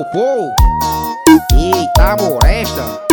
Pô. Eita, molesta.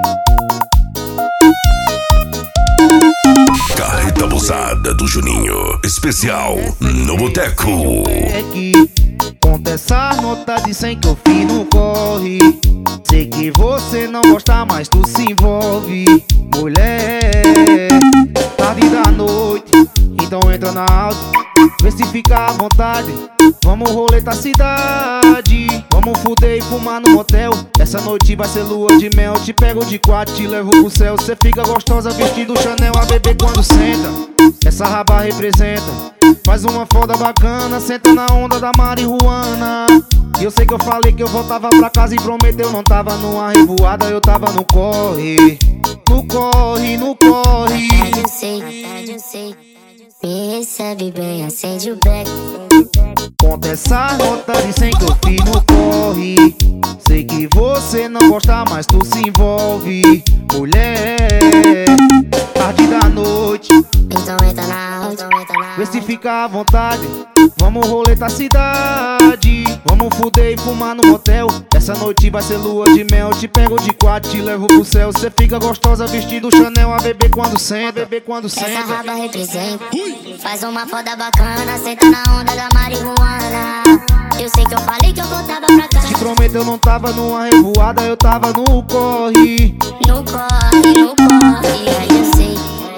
Carreta abusada do Juninho, especial no Boteco. Conta essa nota de 100 que eu fiz no corre. Sei que você não gosta, mas tu se envolve. Mulher, tarde da noite, então entra na auto, vê se fica à vontade. Vamos roleta a cidade, vamos fuder e fumar no motel. Essa noite vai ser lua de mel. Te pego de quatro, te levo pro céu. Cê fica gostosa vestido Chanel, a bebê quando senta. Essa raba representa, faz uma foda bacana, senta na onda da marihuana. E eu sei que eu falei que eu voltava pra casa e prometeu, não tava numa revoada, eu tava no corre. No corre, no corre. Eu sei. Me recebe bem, acende o beck. Conta essa nota de 100 que eu fiz no corre. Sei que você não gosta, mas tu se envolve. Mulher, tarde da noite, Então entra na auto, vê se fica à vontade. Vamos roleta a cidade, vamos fuder e fumar no motel. Essa noite vai ser lua de mel. Te pego de quatro, te levo pro céu. Cê fica gostosa vestido Chanel, a bebê quando senta. Essa raba representa, faz uma foda bacana, senta na onda da marihuana. Eu sei que eu falei que eu voltava pra casa. Te prometo, eu não tava numa revoada, eu tava no corre. No corre, aí eu sei.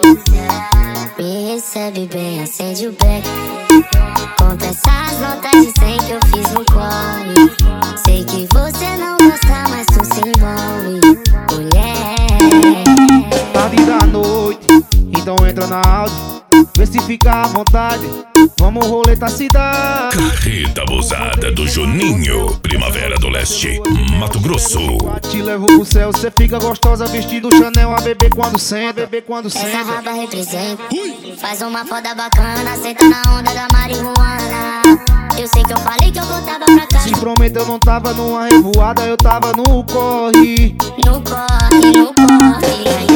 Me recebe bem, acende o beck. Conta essas notas de 100 que eu fiz no corre. Sei que você não gosta, mas tu se envolve. Mulher, Tarde da noite, então entra na auto, vê se fica à vontade. Vamos roleta a cidade. Carreta abusada do Juninho, Primavera do Leste, Mato Grosso. Te levo pro céu, cê fica gostosa vestido Chanel, a bebê quando senta. essa raba representa, faz uma foda bacana, senta na onda da marihuana. Eu sei que eu falei que eu voltava pra casa. Te prometo, eu não tava numa revoada, eu tava no corre. No corre, aí